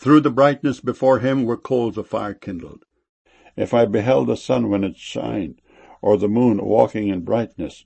Through the brightness before him were coals of fire kindled. If I beheld the sun when it shined, or the moon walking in brightness,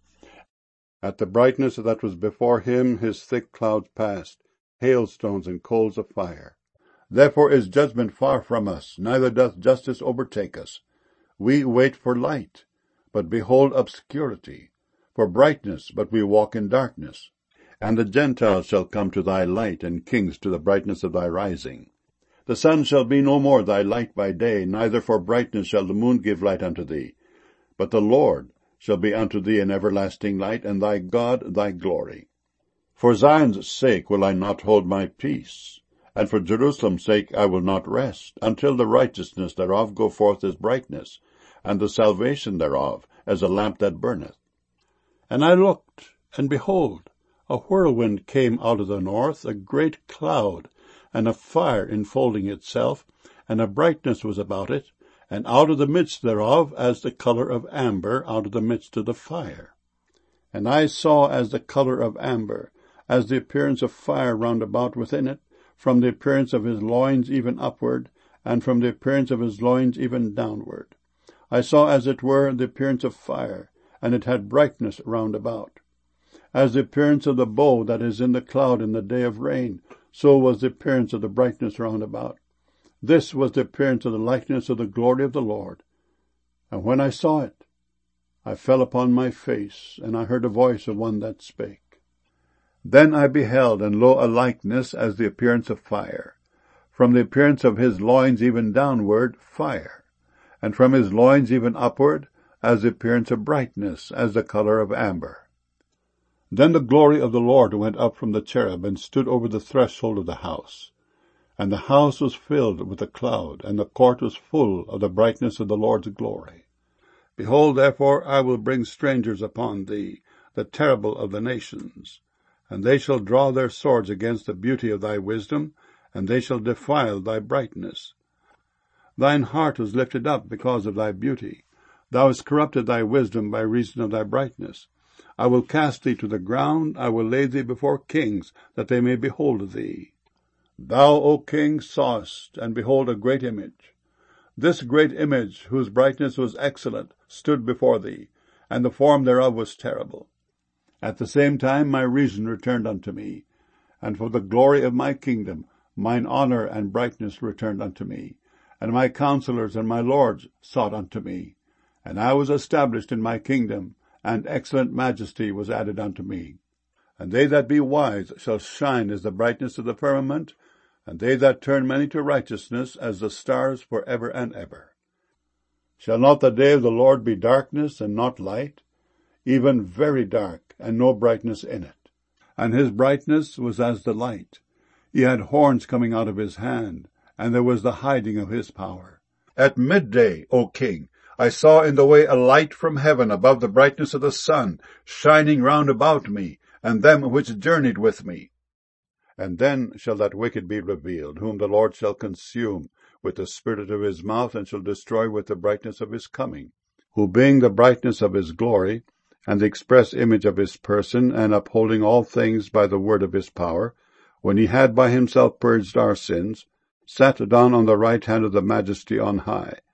at the brightness that was before him his thick clouds passed, hailstones and coals of fire. Therefore is judgment far from us, neither doth justice overtake us. We wait for light, but behold obscurity, for brightness, but we walk in darkness. And the Gentiles shall come to thy light, and kings to the brightness of thy rising. The sun shall be no more thy light by day, neither for brightness shall the moon give light unto thee. But the Lord shall be unto thee an everlasting light, and thy God thy glory. For Zion's sake will I not hold my peace, and for Jerusalem's sake I will not rest, until the righteousness thereof go forth as brightness, and the salvation thereof as a lamp that burneth. And I looked, and behold, a whirlwind came out of the north, a great cloud, and a fire enfolding itself, and a brightness was about it, and out of the midst thereof as the colour of amber out of the midst of the fire. And I saw as the colour of amber, as the appearance of fire round about within it, from the appearance of his loins even upward, and from the appearance of his loins even downward. I saw as it were the appearance of fire, and it had brightness round about. As the appearance of the bow that is in the cloud in the day of rain, so was the appearance of the brightness round about. This was the appearance of the likeness of the glory of the Lord. And when I saw it, I fell upon my face, and I heard a voice of one that spake. Then I beheld, and lo, a likeness as the appearance of fire. From the appearance of his loins even downward, fire. And from his loins even upward, as the appearance of brightness, as the colour of amber. Then the glory of the Lord went up from the cherub, and stood over the threshold of the house. And the house was filled with a cloud, and the court was full of the brightness of the Lord's glory. Behold, therefore, I will bring strangers upon thee, the terrible of the nations. And they shall draw their swords against the beauty of thy wisdom, and they shall defile thy brightness. Thine heart was lifted up because of thy beauty. Thou hast corrupted thy wisdom by reason of thy brightness. I will cast thee to the ground, I will lay thee before kings, that they may behold thee. Thou, O king, sawest, and behold, a great image. This great image, whose brightness was excellent, stood before thee, and the form thereof was terrible. At the same time my reason returned unto me, and for the glory of my kingdom mine honour and brightness returned unto me, and my counselors and my lords sought unto me. And I was established in my kingdom, and excellent majesty was added unto me. And they that be wise shall shine as the brightness of the firmament, and they that turn many to righteousness as the stars for ever and ever. Shall not the day of the Lord be darkness and not light, even very dark, and no brightness in it? And his brightness was as the light. He had horns coming out of his hand, and there was the hiding of his power. At midday, O king, I saw in the way a light from heaven above the brightness of the sun, shining round about me, and them which journeyed with me. And then shall that wicked be revealed, whom the Lord shall consume with the spirit of his mouth, and shall destroy with the brightness of his coming, who being the brightness of his glory, and the express image of his person, and upholding all things by the word of his power, when he had by himself purged our sins, sat down on the right hand of the Majesty on high,